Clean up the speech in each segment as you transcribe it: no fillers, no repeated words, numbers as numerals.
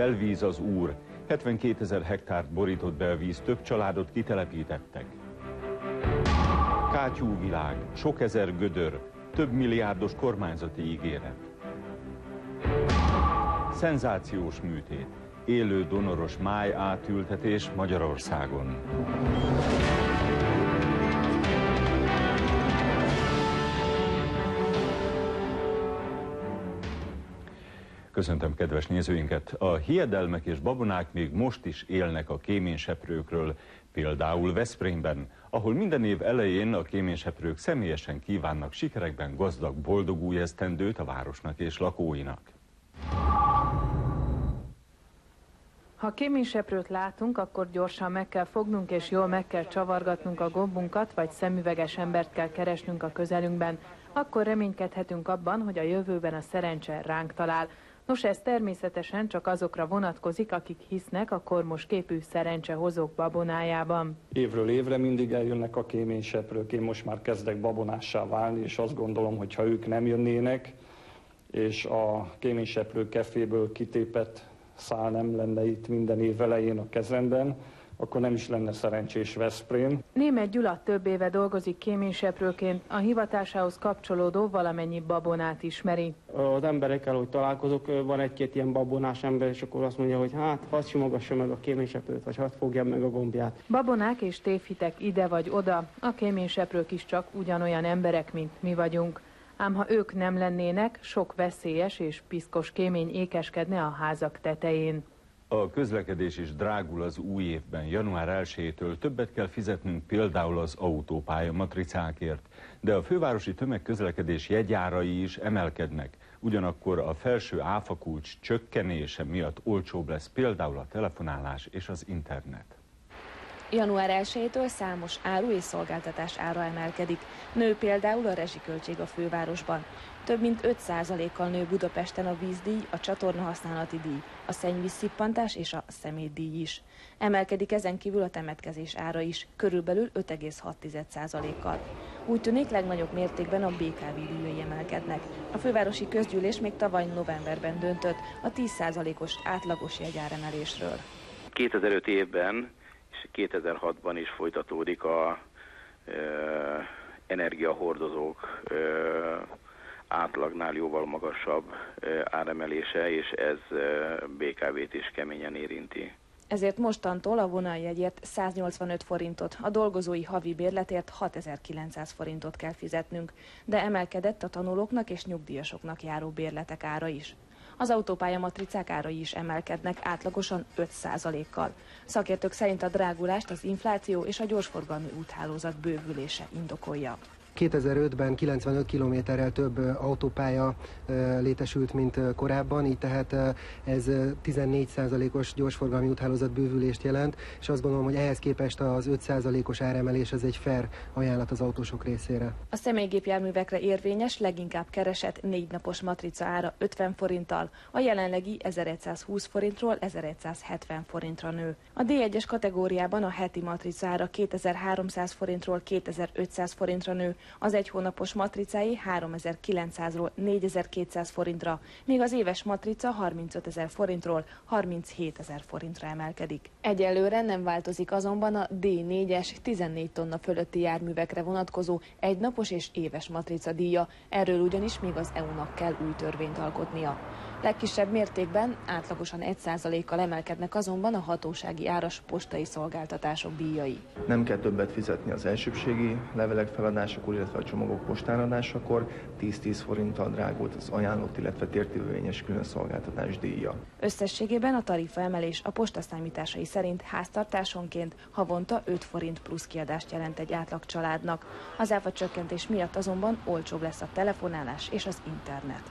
belvíz az úr. 72 000 hektárt borított be a víz, több családot kitelepítettek. Kátyúvilág, sok ezer gödör, több milliárdos kormányzati ígéret. Szenzációs műtét, élő donoros máj átültetés Magyarországon. Köszöntöm kedves nézőinket! A hiedelmek és babonák még most is élnek a kéményseprőkről, például Veszprémben, ahol minden év elején a kéményseprők személyesen kívánnak sikerekben gazdag, boldog új esztendőt a városnak és lakóinak. Ha kéményseprőt látunk, akkor gyorsan meg kell fognunk és jól meg kell csavargatnunk a gombunkat, vagy szemüveges embert kell keresnünk a közelünkben. Akkor reménykedhetünk abban, hogy a jövőben a szerencse ránk talál. Nos, ez természetesen csak azokra vonatkozik, akik hisznek a kormos képű szerencsehozók babonájában. Évről évre mindig eljönnek a kéményseprők, én most már kezdek babonássá válni, és azt gondolom, hogy ha ők nem jönnének, és a kéményseprő keféből kitépett szál nem lenne itt minden év elején a kezemben, akkor nem is lenne szerencsés Veszprém. Németh Gyula több éve dolgozik kéményseprőként, a hivatásához kapcsolódó valamennyi babonát ismeri. Az emberekkel, hogy találkozok, van egy-két ilyen babonás ember, és akkor azt mondja, hogy hát, hadd simogassa meg a kéményseprőt, vagy hadd fogja meg a gombját. Babonák és tévhitek ide vagy oda, a kéményseprők is csak ugyanolyan emberek, mint mi vagyunk. Ám ha ők nem lennének, sok veszélyes és piszkos kémény ékeskedne a házak tetején. A közlekedés is drágul az új évben. Január 1-től többet kell fizetnünk például az autópálya matricákért, de a fővárosi tömegközlekedés jegyárai is emelkednek. Ugyanakkor a felső áfakulcs csökkenése miatt olcsóbb lesz például a telefonálás és az internet. Január 1-től számos áru és szolgáltatás ára emelkedik. Nő például a rezsiköltség a fővárosban. Több mint 5%-kal nő Budapesten a vízdíj, a csatornahasználati díj, a szennyvízszippantás és a szemétdíj is. Emelkedik ezen kívül a temetkezés ára is, körülbelül 5,6%-kal. Úgy tűnik, legnagyobb mértékben a BKV díjai emelkednek. A fővárosi közgyűlés még tavaly novemberben döntött a 10%-os átlagos jegyáremelésről. 2005 évben és 2006-ban is folytatódik a energiahordozók átlagnál jóval magasabb áremelése, és ez BKV-t is keményen érinti. Ezért mostantól a vonaljegyért 185 forintot, a dolgozói havi bérletért 6900 forintot kell fizetnünk, de emelkedett a tanulóknak és nyugdíjasoknak járó bérletek ára is. Az autópálya matricák árai is emelkednek átlagosan 5%-kal. Szakértők szerint a drágulást az infláció és a gyorsforgalmi úthálózat bővülése indokolja. 2005-ben 95 kilométerrel több autópálya létesült, mint korábban, így tehát ez 14%-os gyorsforgalmi úthálózat bővülést jelent, és azt gondolom, hogy ehhez képest az 5%-os áremelés ez egy fair ajánlat az autósok részére. A személygépjárművekre érvényes, leginkább keresett 4 napos matrica ára 50 forinttal, a jelenlegi 1120 forintról 1170 forintra nő. A D1-es kategóriában a heti matrica ára 2300 forintról 2500 forintra nő, az egy hónapos matricái 3900-ról 4200 forintra, míg az éves matrica 35 000 forintról 37 000 forintra emelkedik. Egyelőre nem változik azonban a D4-es 14 tonna fölötti járművekre vonatkozó egynapos és éves matrica díja, erről ugyanis még az EU-nak kell új törvényt alkotnia. Legkisebb mértékben, átlagosan 1%-kal emelkednek azonban a hatósági áras postai szolgáltatások díjai. Nem kell többet fizetni az elsőbségi levelek feladásakor, illetve a csomagok postánadásakor, 10-10 forinttal drágult az ajánlott, illetve tértérvényes külön szolgáltatás díja. Összességében a tarifaemelés a posta számításai szerint háztartásonként havonta 5 forint plusz kiadást jelent egy átlag családnak. Az áfa csökkentés miatt azonban olcsóbb lesz a telefonálás és az internet.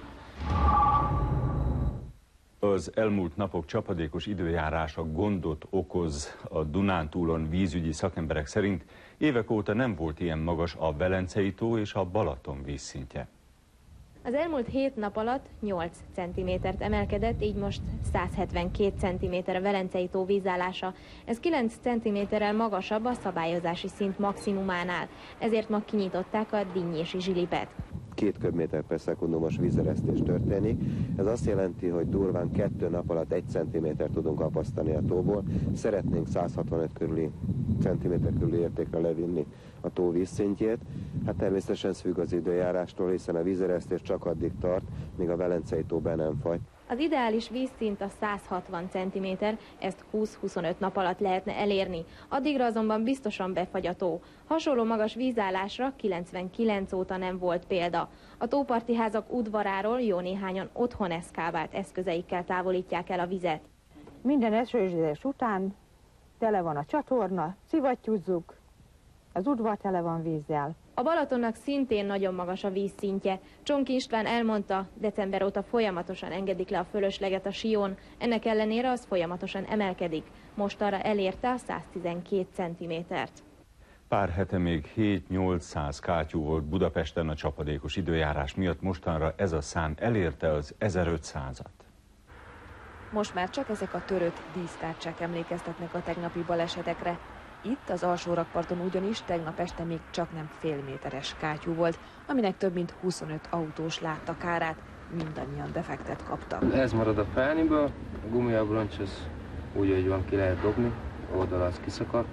Az elmúlt napok csapadékos időjárása gondot okoz a Dunántúlon. Vízügyi szakemberek szerint évek óta nem volt ilyen magas a Velencei tó és a Balaton vízszintje. Az elmúlt 7 nap alatt 8 cm-t emelkedett, így most 172 cm a Velencei tó vízállása. Ez 9 cm-rel magasabb a szabályozási szint maximumánál, ezért ma kinyitották a Dinnyési zsilipet. 2 köbméter per szekundumos vízeresztés történik. Ez azt jelenti, hogy durván 2 nap alatt 1 centiméter tudunk apasztani a tóból. Szeretnénk 165 centiméter körüli értékre levinni a tó vízszintjét. Hát természetesen ez függ az időjárástól, hiszen a vízeresztés csak addig tart, míg a Velencei tó be nem fagy. Az ideális vízszint a 160 cm, ezt 20-25 nap alatt lehetne elérni. Addigra azonban biztosan befagy a tó. Hasonló magas vízállásra 99 óta nem volt példa. A tóparti házak udvaráról jó néhányan otthon eszkávált eszközeikkel távolítják el a vizet. Minden esőzés után tele van a csatorna, szivattyúzzuk, az udvar tele van vízzel. A Balatonnak szintén nagyon magas a vízszintje. Csonki István elmondta, december óta folyamatosan engedik le a fölösleget a Sion, ennek ellenére az folyamatosan emelkedik. Mostanra elérte a 112 cm-t. Pár hete még 7-800 kátyú volt Budapesten a csapadékos időjárás miatt, mostanra ez a szám elérte az 1500-at. Most már csak ezek a törött dísztárcsák emlékeztetnek a tegnapi balesetekre. Itt az alsó rakparton ugyanis tegnap este még csak nem fél méteres kátyú volt, aminek több mint 25 autós látta kárát, mindannyian defektet kaptak. Ez marad a felniből, a gumiabroncs az úgy, hogy van, ki lehet dobni, a oldala az kiszakadt.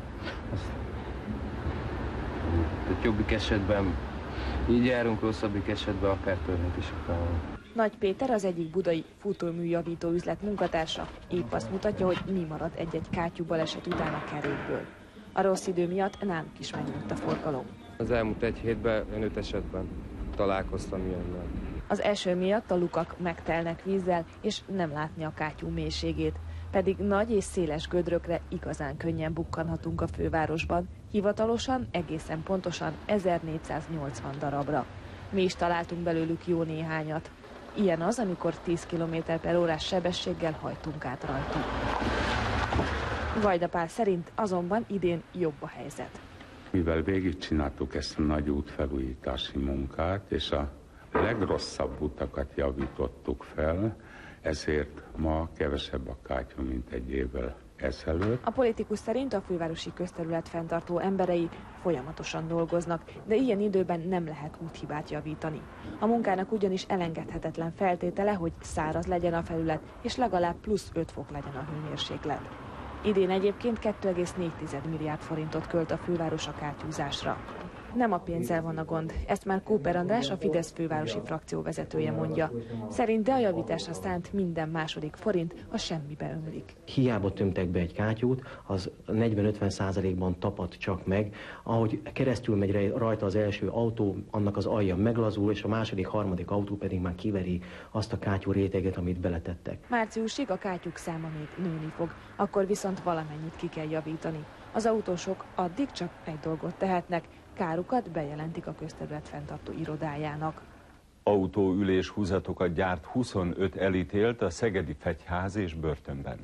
Tehát jobbik esetben így járunk, rosszabbik esetben akár törhet is a felniből. Nagy Péter az egyik budai futóműjavító üzlet munkatársa épp azt mutatja, hogy mi marad egy-egy kátyú baleset után a kerékből. A rossz idő miatt náluk is megnőtt a forgalom. Az elmúlt 1 hétben 5 esetben találkoztam ilyennel. Az eső miatt a lukak megtelnek vízzel, és nem látni a kátyú mélységét. Pedig nagy és széles gödrökre igazán könnyen bukkanhatunk a fővárosban, hivatalosan egészen pontosan 1480 darabra. Mi is találtunk belőlük jó néhányat. Ilyen az, amikor 10 km/h sebességgel hajtunk át rajtuk. Vajda Pál szerint azonban idén jobb a helyzet. Mivel végigcsináltuk ezt a nagy útfelújítási munkát, és a legrosszabb utakat javítottuk fel, ezért ma kevesebb a kátyú, mint 1 évvel ezelőtt. A politikus szerint a fővárosi közterület fenntartó emberei folyamatosan dolgoznak, de ilyen időben nem lehet úthibát javítani. A munkának ugyanis elengedhetetlen feltétele, hogy száraz legyen a felület, és legalább plusz 5 fok legyen a hőmérséklet. Idén egyébként 2,4 milliárd forintot költ a főváros a kátyúzásra. Nem a pénzzel van a gond, ezt már Kóper András, a Fidesz fővárosi frakció vezetője mondja. Szerinte a javításra szánt minden második forint a semmibe ömlik. Hiába tömtek be egy kátyút, az 40-50%-ban tapad csak meg. Ahogy keresztül megy rajta az első autó, annak az alja meglazul, és a második, harmadik autó pedig már kiveri azt a kátyú réteget, amit beletettek. Márciusig a kátyúk száma még nőni fog, akkor viszont valamennyit ki kell javítani. Az autósok addig csak egy dolgot tehetnek, kárukat bejelentik a közterület fenntartó irodájának. Autóülés húzatokat gyárt 25 elítélt a szegedi Fegyház és börtönben.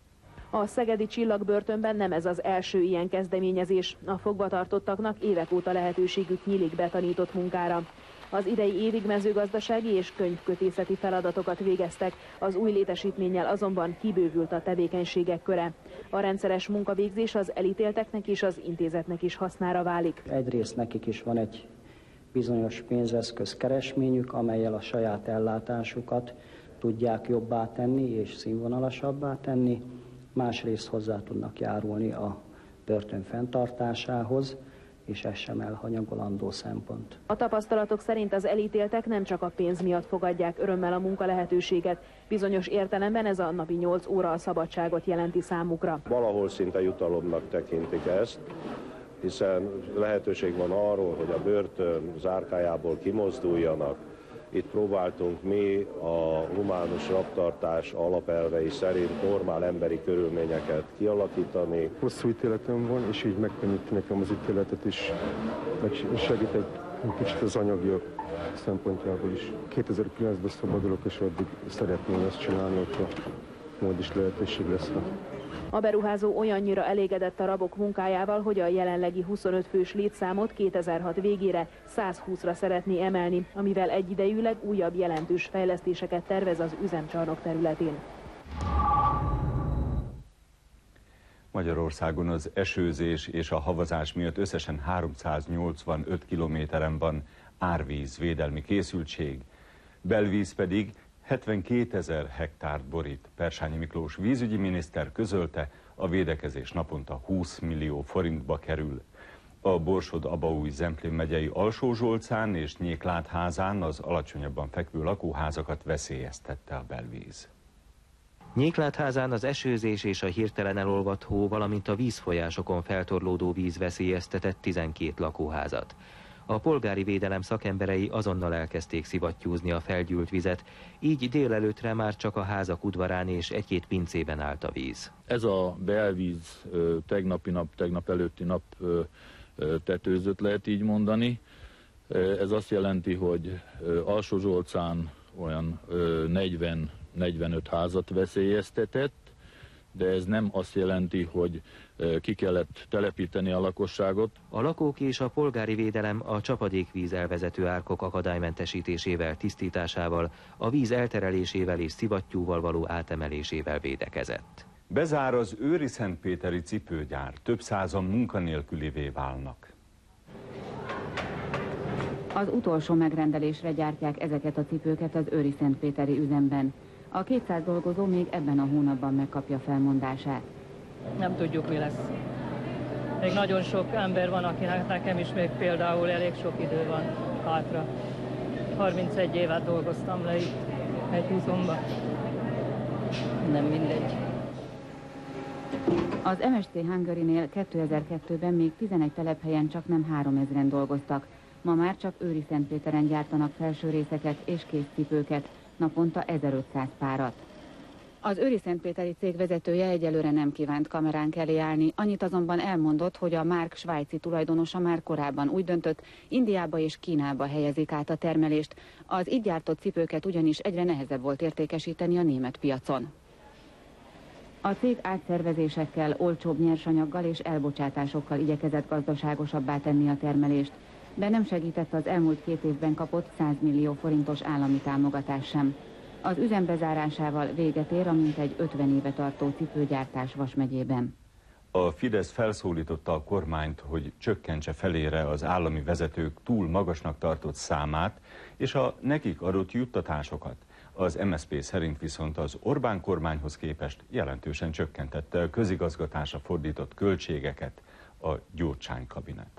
A szegedi Csillagbörtönben nem ez az első ilyen kezdeményezés. A fogvatartottaknak évek óta lehetőségük nyílik betanított munkára. Az idei évig mezőgazdasági és könyvkötészeti feladatokat végeztek, az új létesítménnyel azonban kibővült a tevékenységek köre. A rendszeres munkavégzés az elítélteknek és az intézetnek is hasznára válik. Egyrészt nekik is van egy bizonyos pénzeszköz keresményük, amellyel a saját ellátásukat tudják jobbá tenni és színvonalasabbá tenni. Másrészt hozzá tudnak járulni a börtön fenntartásához, és ez sem elhanyagolandó szempont. A tapasztalatok szerint az elítéltek nem csak a pénz miatt fogadják örömmel a munka lehetőséget, bizonyos értelemben ez a napi 8 óra a szabadságot jelenti számukra. Valahol szinte jutalomnak tekintik ezt, hiszen lehetőség van arról, hogy a börtön zárkájából kimozduljanak. Itt próbáltunk mi a humánus rabtartás alapelvei szerint normál emberi körülményeket kialakítani. Hosszú ítéletem van, és így megkönnyíti nekem az ítéletet is, meg segít egy kicsit az anyagi szempontjából is. 2009-ben szabadulok, és addig szeretném ezt csinálni, hogyha mód is lehetőség lesz. A beruházó olyannyira elégedett a rabok munkájával, hogy a jelenlegi 25 fős létszámot 2006 végére 120-ra szeretné emelni, amivel egyidejűleg újabb jelentős fejlesztéseket tervez az üzemcsarnok területén. Magyarországon az esőzés és a havazás miatt összesen 385 kilométeren van árvízvédelmi készültség. Belvíz pedig 72 000 hektárt borít. Persányi Miklós vízügyi miniszter közölte, a védekezés naponta 20 millió forintba kerül. A Borsod-Abaúj-Zemplén megyei Alsó-Zsolcán és Nyéklátházán az alacsonyabban fekvő lakóházakat veszélyeztette a belvíz. Nyéklátházán az esőzés és a hirtelen elolvadt hó, valamint a vízfolyásokon feltorlódó víz veszélyeztetett 12 lakóházat. A polgári védelem szakemberei azonnal elkezdték szivattyúzni a felgyűlt vizet, így délelőttre már csak a házak udvarán és egy-két pincében állt a víz. Ez a belvíz tegnap előtti nap tetőzött, lehet így mondani. Ez azt jelenti, hogy Alsó-Zsolcán olyan 40-45 házat veszélyeztetett, de ez nem azt jelenti, hogy ki kellett telepíteni a lakosságot. A lakók és a polgári védelem a csapadékvíz elvezető árkok akadálymentesítésével, tisztításával, a víz elterelésével és szivattyúval való átemelésével védekezett. Bezár az őriszentpéteri cipőgyár, több százan munkanélkülivé válnak. Az utolsó megrendelésre gyártják ezeket a cipőket az őriszentpéteri üzemben. A 200 dolgozó még ebben a hónapban megkapja felmondását. Nem tudjuk, mi lesz. Még nagyon sok ember van, akinek nekem is még például elég sok idő van hátra. 31 évet dolgoztam le itt egy üzemben. Nem mindegy. Az MST Hungary-nél 2002-ben még 11 telephelyen csak nem 3000-en dolgoztak. Ma már csak Őriszentpéteren gyártanak felső részeket és kézcipőket, naponta 1500 párat. Az őriszentpéteri cég vezetője egyelőre nem kívánt kameránk elé állni, annyit azonban elmondott, hogy a márk svájci tulajdonosa már korábban úgy döntött, Indiába és Kínába helyezik át a termelést. Az itt gyártott cipőket ugyanis egyre nehezebb volt értékesíteni a német piacon. A cég átszervezésekkel, olcsóbb nyersanyaggal és elbocsátásokkal igyekezett gazdaságosabbá tenni a termelést, de nem segített az elmúlt 2 évben kapott 100 millió forintos állami támogatás sem. Az üzem bezárásával véget ér a mintegy 50 éve tartó cipőgyártás Vas megyében. A Fidesz felszólította a kormányt, hogy csökkentse felére az állami vezetők túl magasnak tartott számát és a nekik adott juttatásokat. Az MSZP szerint viszont az Orbán kormányhoz képest jelentősen csökkentette a közigazgatásra fordított költségeket a Gyurcsány kabinet.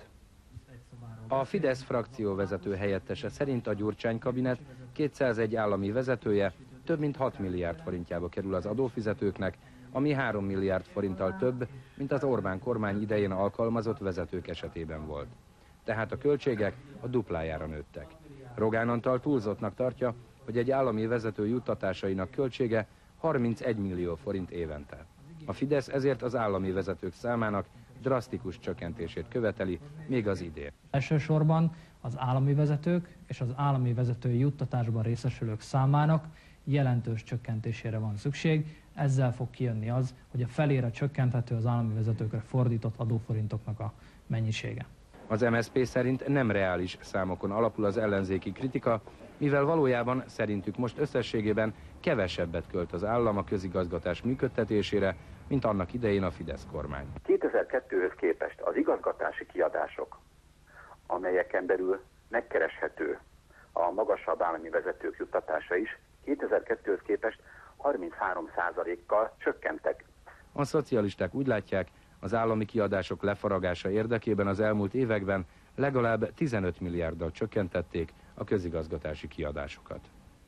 A Fidesz frakcióvezető helyettese szerint a Gyurcsány kabinet 201 állami vezetője több mint 6 milliárd forintjába kerül az adófizetőknek, ami 3 milliárd forinttal több, mint az Orbán kormány idején alkalmazott vezetők esetében volt. Tehát a költségek a duplájára nőttek. Rogán Antal túlzottnak tartja, hogy egy állami vezető juttatásainak költsége 31 millió forint évente. A Fidesz ezért az állami vezetők számának drasztikus csökkentését követeli, még az idén. Elsősorban az állami vezetők és az állami vezetői juttatásban részesülők számának jelentős csökkentésére van szükség. Ezzel fog kijönni az, hogy a felére csökkenthető az állami vezetőkre fordított adóforintoknak a mennyisége. Az MSZP szerint nem reális számokon alapul az ellenzéki kritika, mivel valójában szerintük most összességében kevesebbet költ az állam a közigazgatás működtetésére, mint annak idején a Fidesz kormány. 2002-höz képest az igazgatási kiadások, amelyeken belül megkereshető a magasabb állami vezetők juttatása is, 2002-höz képest 33%-kal csökkentek. A szocialisták úgy látják, az állami kiadások lefaragása érdekében az elmúlt években legalább 15 milliárddal csökkentették a közigazgatási kiadásokat.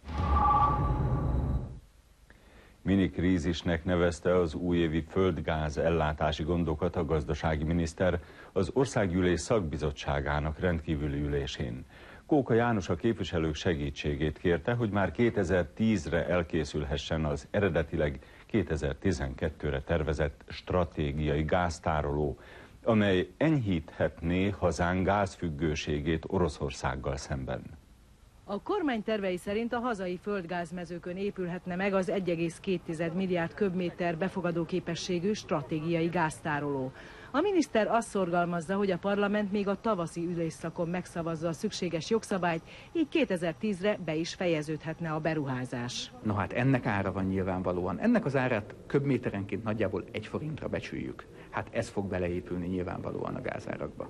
Minikrízisnek nevezte az újévi földgáz ellátási gondokat a gazdasági miniszter az Országgyűlés szakbizottságának rendkívüli ülésén. Kóka János a képviselők segítségét kérte, hogy már 2010-re elkészülhessen az eredetileg 2012-re tervezett stratégiai gáztároló, amely enyhíthetné hazánk gázfüggőségét Oroszországgal szemben. A kormány tervei szerint a hazai földgázmezőkön épülhetne meg az 1,2 milliárd köbméter befogadó képességű stratégiai gáztároló. A miniszter azt szorgalmazza, hogy a parlament még a tavaszi ülésszakon megszavazza a szükséges jogszabályt, így 2010-re be is fejeződhetne a beruházás. No hát ennek ára van nyilvánvalóan. Ennek az árát köbméterenként nagyjából 1 forintra becsüljük. Hát ez fog beleépülni nyilvánvalóan a gázárakba.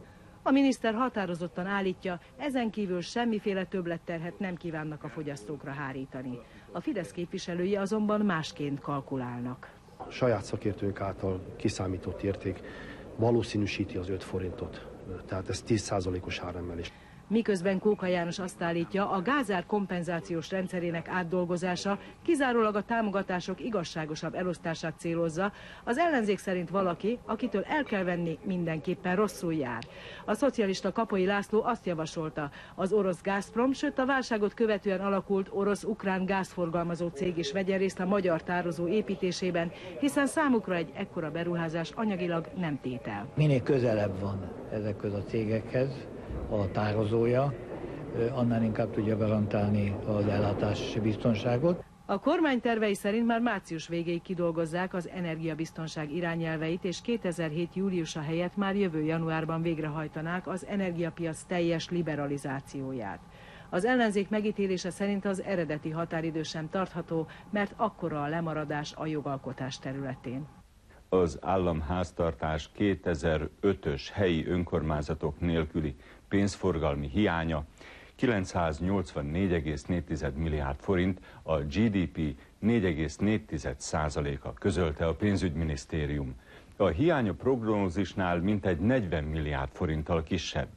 A miniszter határozottan állítja, ezen kívül semmiféle többletterhet nem kívánnak a fogyasztókra hárítani. A Fidesz képviselői azonban másként kalkulálnak. A saját szakértők által kiszámított érték valószínűsíti az 5 forintot, tehát ez 10%-os áremelés. Miközben Kóka János azt állítja, a gázár kompenzációs rendszerének átdolgozása kizárólag a támogatások igazságosabb elosztását célozza, az ellenzék szerint valaki, akitől el kell venni, mindenképpen rosszul jár. A szocialista Kapai László azt javasolta, az orosz Gazprom, sőt a válságot követően alakult orosz-ukrán gázforgalmazó cég is vegyen részt a magyar tározó építésében, hiszen számukra egy ekkora beruházás anyagilag nem tétel. Minél közelebb van ezekhez a cégekhez a tározója, annál inkább tudja garantálni az ellátási biztonságot. A kormány tervei szerint már március végéig kidolgozzák az energiabiztonság irányelveit, és 2007. júliusa helyett már jövő januárban végrehajtanák az energiapiac teljes liberalizációját. Az ellenzék megítélése szerint az eredeti határidő sem tartható, mert akkora a lemaradás a jogalkotás területén. Az államháztartás 2005-ös helyi önkormányzatok nélküli pénzforgalmi hiánya 984,4 milliárd forint, a GDP 4,4%-a, közölte a pénzügyminisztérium. A hiány a prognózisnál mintegy 40 milliárd forinttal kisebb.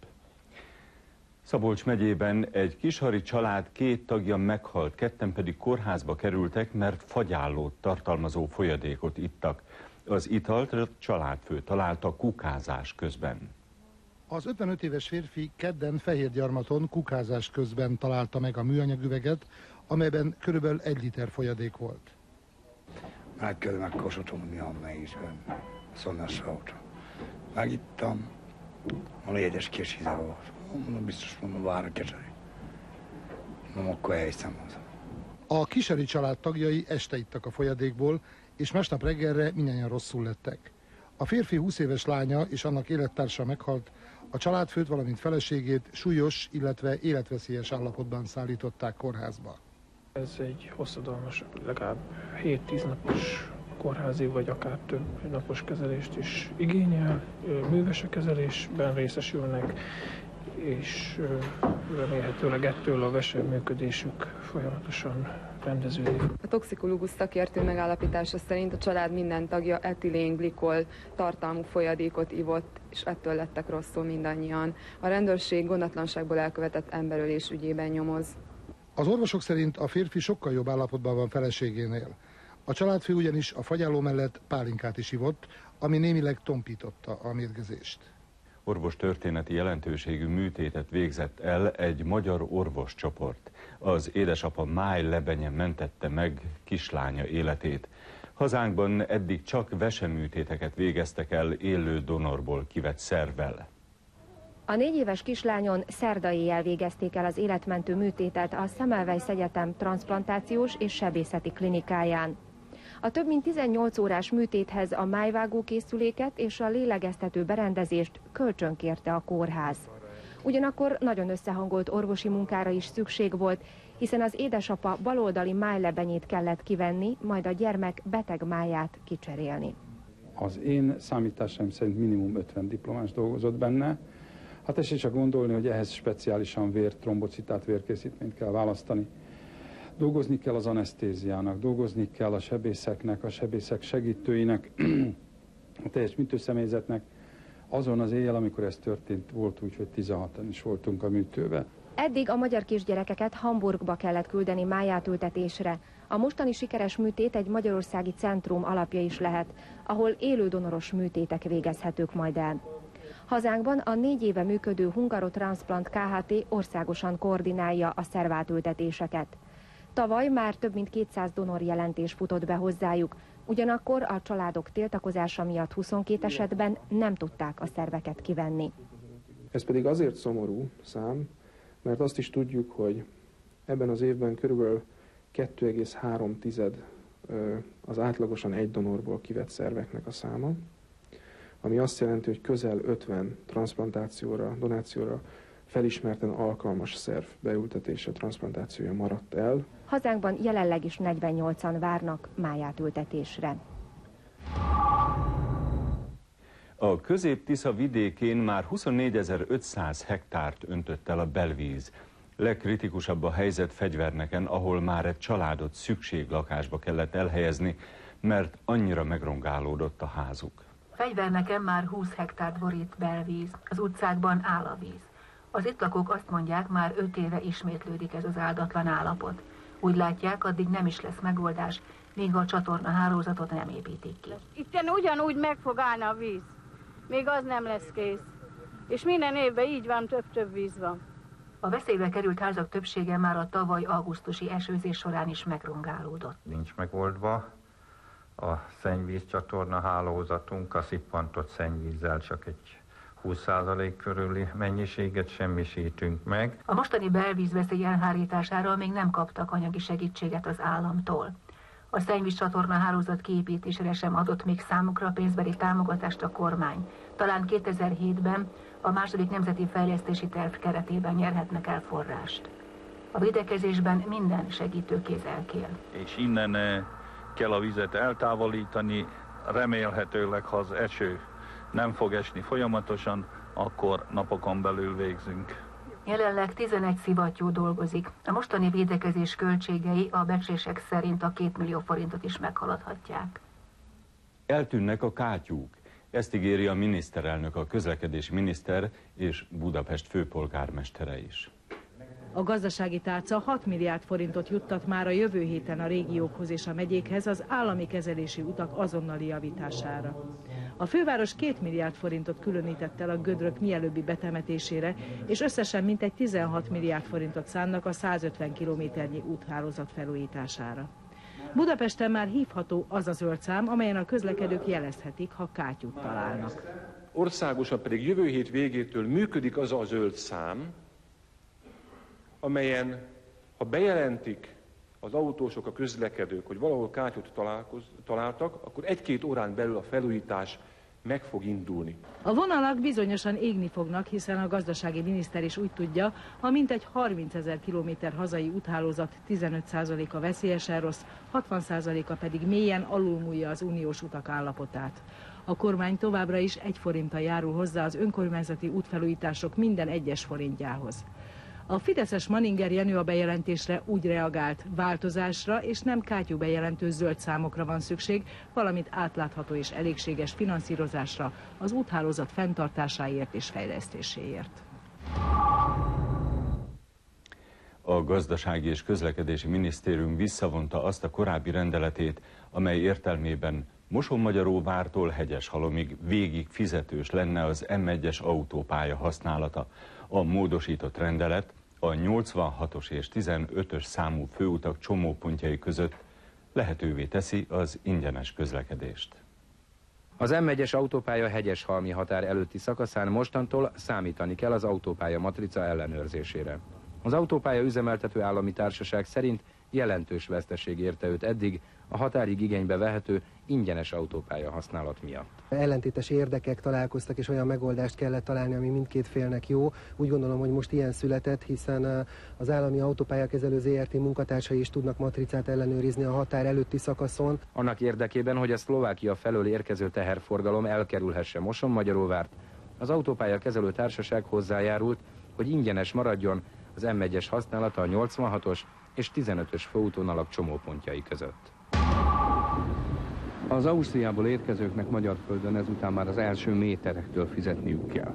Szabolcs megyében egy kishari család 2 tagja meghalt, 2 pedig kórházba kerültek, mert fagyállót tartalmazó folyadékot ittak. Az italt a családfő találta kukázás közben. Az 55 éves férfi kedden Fehérgyarmaton kukázás közben találta meg a műanyagüveget, amelyben körülbelül 1 liter folyadék volt. Nagykörül megkóstoltam, mi van meg is benne, szonnassauta. Megittam, a légyes kis íze volt. Mondom, biztos mondom, várok kecseri. Mondom, akkor elhiszem hozzá. A kisari család tagjai este ittak a folyadékból, és másnap reggelre mindannyian rosszul lettek. A férfi 20 éves lánya és annak élettársa meghalt, a családfőt, valamint feleségét súlyos, illetve életveszélyes állapotban szállították kórházba. Ez egy hosszadalmas, legalább 7-10 napos kórházi, vagy akár több napos kezelést is igényel, műves a kezelésben részesülnek, és remélhetőleg ettől a veseműködésük folyamatosan rendeződik. A toxikológus szakértő megállapítása szerint a család minden tagja etilén-glikol tartalmú folyadékot ivott, és ettől lettek rosszul mindannyian. A rendőrség gondatlanságból elkövetett emberölés ügyében nyomoz. Az orvosok szerint a férfi sokkal jobb állapotban van feleségénél. A családfő ugyanis a fagyálló mellett pálinkát is ivott, ami némileg tompította a mérgezést. Orvostörténeti jelentőségű műtétet végzett el egy magyar orvoscsoport. Az édesapa Máj Lebenye mentette meg kislánya életét. Hazánkban eddig csak veseműtéteket végeztek el élő donorból kivett szervvel. A 4 éves kislányon szerda éjjel végezték el az életmentő műtétet a Semmelweis Egyetem transzplantációs és sebészeti klinikáján. A több mint 18 órás műtéthez a májvágókészüléket és a lélegeztető berendezést kölcsönkérte a kórház. Ugyanakkor nagyon összehangolt orvosi munkára is szükség volt, hiszen az édesapa baloldali májlebenyét kellett kivenni, majd a gyermek beteg máját kicserélni. Az én számításaim szerint minimum 50 diplomás dolgozott benne. Hát ezt csak gondolni, hogy ehhez speciálisan trombocitát, vérkészítményt kell választani. Dolgozni kell az anesztéziának, dolgozni kell a sebészeknek, a sebészek segítőinek, a teljes műtőszemélyzetnek. Azon az éjjel, amikor ez történt, volt úgy, hogy 16-an is voltunk a műtőben. Eddig a magyar kisgyerekeket Hamburgba kellett küldeni májátültetésre. A mostani sikeres műtét egy magyarországi centrum alapja is lehet, ahol élődonoros műtétek végezhetők majd el. Hazánkban a 4 éve működő Hungarotransplant Kft. Országosan koordinálja a szervátültetéseket. Tavaly már több mint 200 donor jelentés futott be hozzájuk, ugyanakkor a családok tiltakozása miatt 22 esetben nem tudták a szerveket kivenni. Ez pedig azért szomorú szám, mert azt is tudjuk, hogy ebben az évben körülbelül 2,3 az átlagosan egy donorból kivett szerveknek a száma, ami azt jelenti, hogy közel 50 transzplantációra, donációra felismerten alkalmas szerv beültetése, transzplantációja maradt el. Hazánkban jelenleg is 48-an várnak májátültetésre. A Közép-Tisza vidékén már 24.500 hektárt öntött el a belvíz. Legkritikusabb a helyzet Fegyverneken, ahol már egy családot szükséglakásba kellett elhelyezni, mert annyira megrongálódott a házuk. Fegyverneken már 20 hektárt borít belvíz, az utcákban áll a víz. Az itt lakók azt mondják, már 5 éve ismétlődik ez az áldatlan állapot. Úgy látják, addig nem is lesz megoldás, míg a csatorna hálózatot nem építik ki. Itten ugyanúgy meg fog állni a víz, még az nem lesz kész. És minden évben így van, több víz van. A veszélybe került házak többsége már a tavaly augusztusi esőzés során is megrongálódott. Nincs megoldva. A szennyvízcsatorna hálózatunk a szippantott szennyvízzel csak egy 20% körüli mennyiséget semmisítünk meg. A mostani belvízveszély elhárítására még nem kaptak anyagi segítséget az államtól. A szennyvízcsatorna hálózat kiépítésére sem adott még számukra pénzbeli támogatást a kormány. Talán 2007-ben a második nemzeti fejlesztési terv keretében nyerhetnek el forrást. A védekezésben minden segítőkéz elkél. És innen kell a vizet eltávolítani, remélhetőleg, ha az eső nem fog esni folyamatosan, akkor napokon belül végzünk. Jelenleg 11 szivattyú dolgozik. A mostani védekezés költségei a becslések szerint a 2 millió forintot is meghaladhatják. Eltűnnek a kátyúk. Ezt ígéri a miniszterelnök, a közlekedési miniszter és Budapest főpolgármestere is. A gazdasági tárca 6 milliárd forintot juttat már a jövő héten a régiókhoz és a megyékhez az állami kezelési utak azonnali javítására. A főváros 2 milliárd forintot különített el a gödrök mielőbbi betemetésére, és összesen mintegy 16 milliárd forintot szánnak a 150 kilométernyi úthálózat felújítására. Budapesten már hívható az a zöld szám, amelyen a közlekedők jelezhetik, ha kátyút találnak. Országosan pedig jövő hét végétől működik az a zöld szám, amelyen, ha bejelentik az autósok, a közlekedők, hogy valahol kátyút találtak, akkor 1-2 órán belül a felújítás meg fog indulni. A vonalak bizonyosan égni fognak, hiszen a gazdasági miniszter is úgy tudja, a mintegy 30 000 kilométer hazai úthálózat 15%-a veszélyesen rossz, 60%-a pedig mélyen alulmúlja az uniós utak állapotát. A kormány továbbra is 1 forinttal járul hozzá az önkormányzati útfelújítások minden egyes forintjához. A fideszes Manninger Jenő a bejelentésre úgy reagált, változásra és nem kátyú bejelentő zöld számokra van szükség, valamint átlátható és elégséges finanszírozásra az úthálózat fenntartásáért és fejlesztéséért. A Gazdasági és Közlekedési Minisztérium visszavonta azt a korábbi rendeletét, amely értelmében Mosonmagyaróvártól Hegyeshalomig végig fizetős lenne az M1-es autópálya használata. A módosított rendelet a 86-os és 15-ös számú főutak csomópontjai között lehetővé teszi az ingyenes közlekedést. Az M1-es autópálya Hegyeshalmi határ előtti szakaszán mostantól számítani kell az autópálya matrica ellenőrzésére. Az autópálya üzemeltető állami társaság szerint jelentős veszteség érte őt eddig a határig igénybe vehető ingyenes autópálya használat miatt. Ellentétes érdekek találkoztak, és olyan megoldást kellett találni, ami mindkét félnek jó. Úgy gondolom, hogy most ilyen született, hiszen az állami autópályakezelő ZRT munkatársai is tudnak matricát ellenőrizni a határ előtti szakaszon. Annak érdekében, hogy a Szlovákia felől érkező teherforgalom elkerülhesse Mosonmagyaróvárt, az autópályakezelő társaság hozzájárult, hogy ingyenes maradjon az M1-es használata a 86-os és 15-ös főútvonalak csomópontjai között. Az Ausztriából érkezőknek magyar földön ezután már az első méterektől fizetniük kell.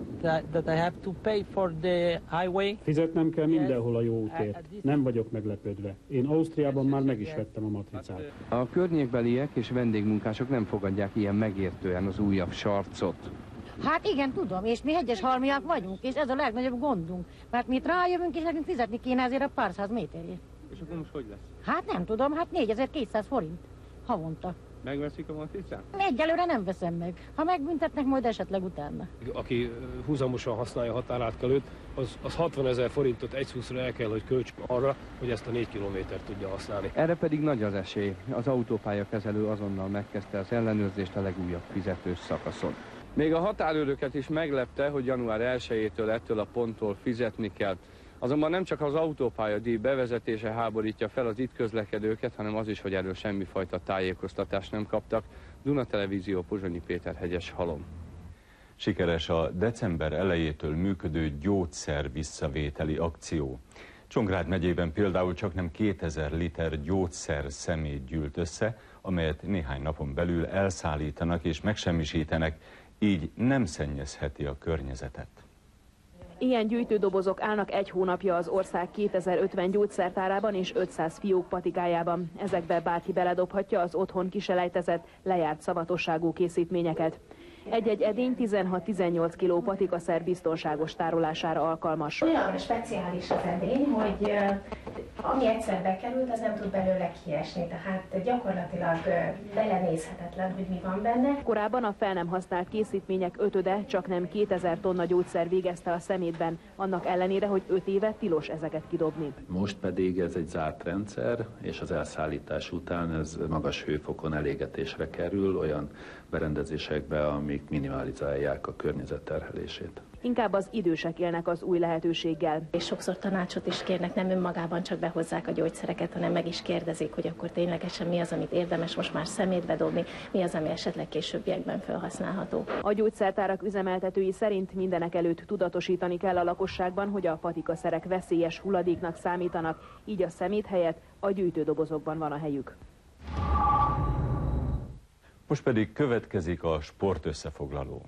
Fizetnem kell mindenhol a jó útért. Nem vagyok meglepődve. Én Ausztriában már meg is vettem a matricát. A környékbeliek és vendégmunkások nem fogadják ilyen megértően az újabb sarcot. Hát igen, tudom, és mi hegyeshalmiak vagyunk, és ez a legnagyobb gondunk. Mert mi itt rájövünk, és nekünk fizetni kéne ezért a pár száz méterért. És akkor most hogy lesz? Hát nem tudom, hát 4200 forint havonta. Megveszik a matricát? Egyelőre nem veszem meg. Ha megbüntetnek, majd esetleg utána. Aki húzamosan használja a határátkelőt, az 60 000 forintot egy szuszra el kell, hogy költs arra, hogy ezt a 4 kilométert tudja használni. Erre pedig nagy az esély. Az autópályakezelő azonnal megkezdte az ellenőrzést a legújabb fizetős szakaszon. Még a határőröket is meglepte, hogy január 1-től ettől a ponttól fizetni kell. Azonban nem csak az autópályadíj bevezetése háborítja fel az itt közlekedőket, hanem az is, hogy erről semmifajta tájékoztatást nem kaptak. Duna Televízió, Pozsonyi Péter, Hegyeshalom. Sikeres a december elejétől működő gyógyszer visszavételi akció. Csongrád megyében például csaknem 2000 liter gyógyszer szemét gyűlt össze, amelyet néhány napon belül elszállítanak és megsemmisítenek, így nem szennyezheti a környezetet. Ilyen gyűjtődobozok állnak egy hónapja az ország 2050 gyógyszertárában és 500 fiók patikájában. Ezekbe bárki beledobhatja az otthon kiselejtezett, lejárt szavatosságú készítményeket. Egy-egy edény 16-18 kg patikaszer biztonságos tárolására alkalmas. Olyan speciális az edény, hogy ami egyszer bekerült, az nem tud belőle kiesni, tehát gyakorlatilag belenézhetetlen, hogy mi van benne. Korábban a fel nem használt készítmények ötöde csaknem 2000 tonna gyógyszer végezte a szemétben, annak ellenére, hogy 5 éve tilos ezeket kidobni. Most pedig ez egy zárt rendszer, és az elszállítás után ez magas hőfokon elégetésre kerül olyan berendezésekbe, amik minimalizálják a környezet terhelését. Inkább az idősek élnek az új lehetőséggel. És sokszor tanácsot is kérnek, nem önmagában csak behozzák a gyógyszereket, hanem meg is kérdezik, hogy akkor ténylegesen mi az, amit érdemes most már szemétbe dobni, mi az, ami esetleg későbbiekben felhasználható. A gyógyszertárak üzemeltetői szerint mindenek előtt tudatosítani kell a lakosságban, hogy a patikaszerek veszélyes hulladéknak számítanak, így a szemét helyett a gyűjtődobozokban van a helyük. Most pedig következik a sportösszefoglaló.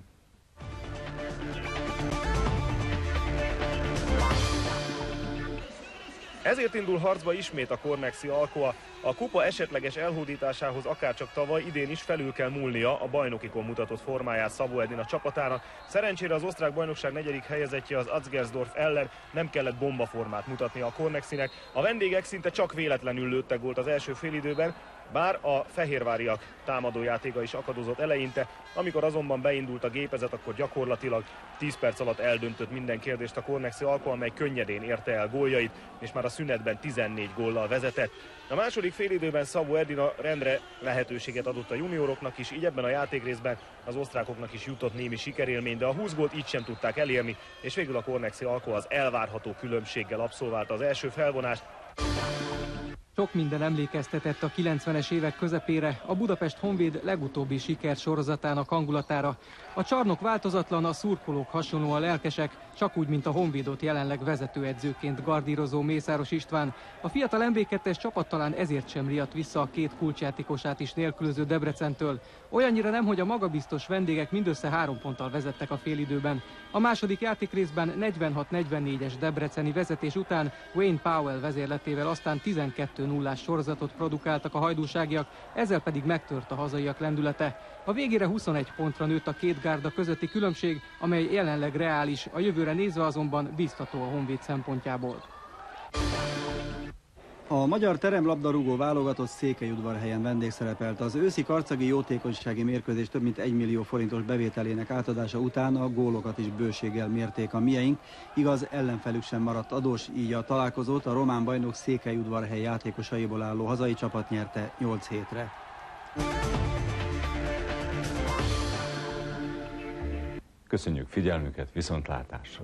Ezért indul harcba ismét a Cornexi Alcoa. A kupa esetleges elhódításához akárcsak tavaly, idén is felül kell múlnia a bajnokikon mutatott formáját Szabó Edina csapatának. Szerencsére az osztrák bajnokság 4. helyezettje az Atzgersdorf ellen nem kellett bombaformát mutatnia a Cornexinek. A vendégek szinte csak véletlenül lőttek gólt az első félidőben, bár a fehérváriak támadójátéka is akadozott eleinte, amikor azonban beindult a gépezet, akkor gyakorlatilag 10 perc alatt eldöntött minden kérdést a Cornexi Alcoa, amely könnyedén érte el góljait, és már a szünetben 14 góllal vezetett. A második félidőben Szabó Edina rendre lehetőséget adott a junioroknak is, így ebben a játékrészben az osztrákoknak is jutott némi sikerélmény, de a 20 gólt így sem tudták elérni, és végül a Cornexi Alcoa az elvárható különbséggel abszolválta az első felvonást. Sok minden emlékeztetett a 90-es évek közepére, a Budapest Honvéd legutóbbi sikersorozatának hangulatára. A csarnok változatlan, a szurkolók hasonlóan lelkesek, csak úgy, mint a Honvédot jelenleg vezetőedzőként gardírozó Mészáros István. A fiatal MB2-es csapat talán ezért sem riadt vissza a két kulcsjátékosát is nélkülöző Debrecentől. Olyannyira nem, hogy a magabiztos vendégek mindössze 3 ponttal vezettek a félidőben. A második játékrészben 46-44-es debreceni vezetés után Wayne Powell vezérletével aztán 12-0-ás sorozatot produkáltak a hajdúságiak, ezzel pedig megtört a hazaiak lendülete. A végére 21 pontra nőtt a két gárda közötti különbség, amely jelenleg reális, a jövőre nézve azonban biztató a Honvéd szempontjából. A magyar teremlabdarúgó válogatott Székelyudvarhelyen vendégszerepelt. Az őszi karcagi jótékonysági mérkőzés több mint 1 millió forintos bevételének átadása után a gólokat is bőséggel mérték a mieink. Igaz, ellenfelük sem maradt adós, így a találkozót a román bajnok Székelyudvarhely játékosaiból álló hazai csapat nyerte 8 hétre. Köszönjük figyelmüket, viszontlátásra!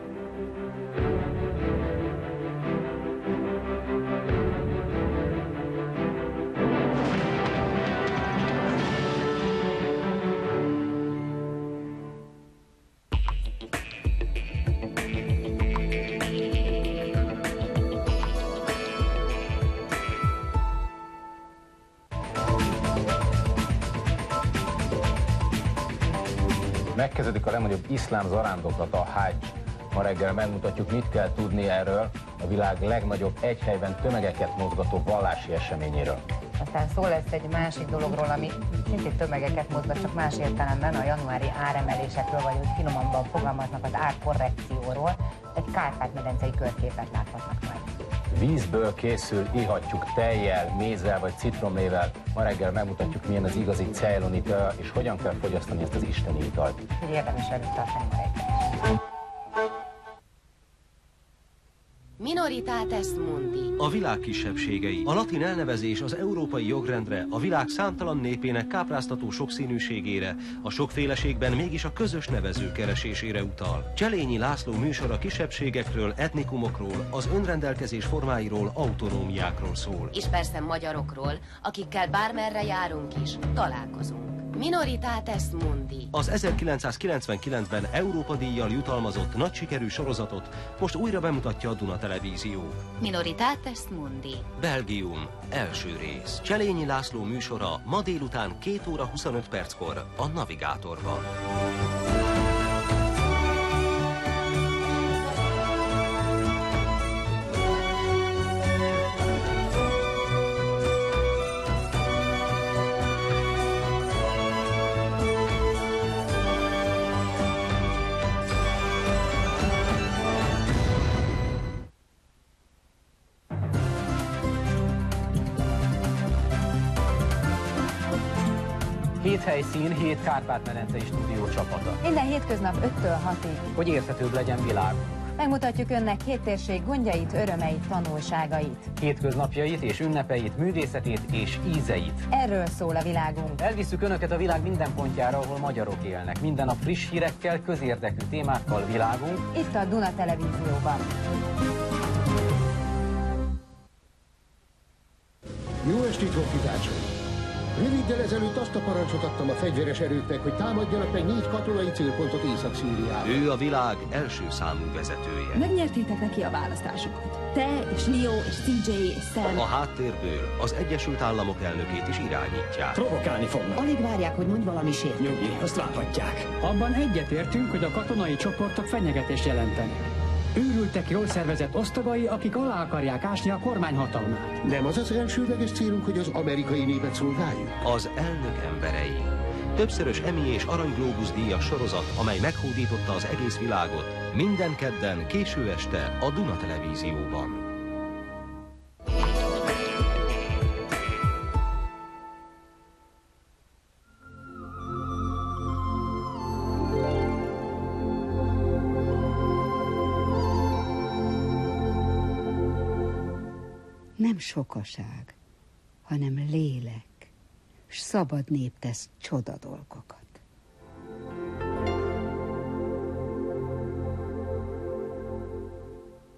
Megkezdődik a legnagyobb iszlám zarándoklat, a Hajj. Ma reggel megmutatjuk, mit kell tudni erről, a világ legnagyobb egy helyben tömegeket mozgató vallási eseményéről. Aztán szó lesz egy másik dologról, ami szintén tömegeket mozgat, csak más értelemben, a januári áremelésekről, vagy úgy finomabban fogalmaznak az árkorrekcióról. Egy Kárpát-medencei körképet láthatnak majd. Vízből készül, ihatjuk tejjel, mézzel vagy citromlével. Ma reggel megmutatjuk, milyen az igazi ceyloni tea, és hogyan kell fogyasztani ezt az isteni italt. Érdemes velük tartani ma reggel. Minoritátes mundi. A világ kisebbségei. A latin elnevezés az európai jogrendre, a világ számtalan népének kápráztató sokszínűségére, a sokféleségben mégis a közös nevező keresésére utal. Cselényi László műsora kisebbségekről, etnikumokról, az önrendelkezés formáiról, autonómiákról szól. És persze magyarokról, akikkel bármerre járunk is, találkozunk. Minoritátes Mundi. Az 1999-ben Európa díjjal jutalmazott nagy sikerű sorozatot most újra bemutatja a Duna Televízió. Minoritátes Mundi. Belgium, első rész. Cselényi László műsora ma délután 2 óra 25 perckor a Navigátorban. Hét helyszín, 7 Kárpát-medencei stúdió csapata. Minden hétköznap 5-től 6-ig. Hogy érthetőbb legyen világunk. Megmutatjuk önnek 2 térség gondjait, örömeit, tanulságait. Hétköznapjait és ünnepeit, művészetét és ízeit. Erről szól a világunk. Elvisszük önöket a világ minden pontjára, ahol magyarok élnek. Minden nap friss hírekkel, közérdekű témákkal világunk. Itt a Duna Televízióban. Jó estét, honfitársaim! Röviddel ezelőtt azt a parancsot adtam a fegyveres erőknek, hogy támadjanak meg 4 katonai célpontot Észak-Szíriában. Ő a világ első számú vezetője. Megnyertétek neki a választásokat. Te és Leo és CJ és Sam. A háttérből az Egyesült Államok elnökét is irányítják. Provokálni fognak. Alig várják, hogy mondj valami sért. Nyugi, azt láthatják. Abban egyetértünk, hogy a katonai csoportok fenyegetést jelentenek. Őrültek, jól szervezett osztogai, akik alá akarják ásni a kormány hatalmát. Nem az az elsődleges célunk, hogy az amerikai népet szolgáljuk? Az elnök emberei. Többszörös Emmy és Arany Glóbusz díjas sorozat, amely meghódította az egész világot. Minden kedden, késő este a Duna Televízióban. Nem sokaság, hanem lélek, s szabad nép tesz csoda dolgokat.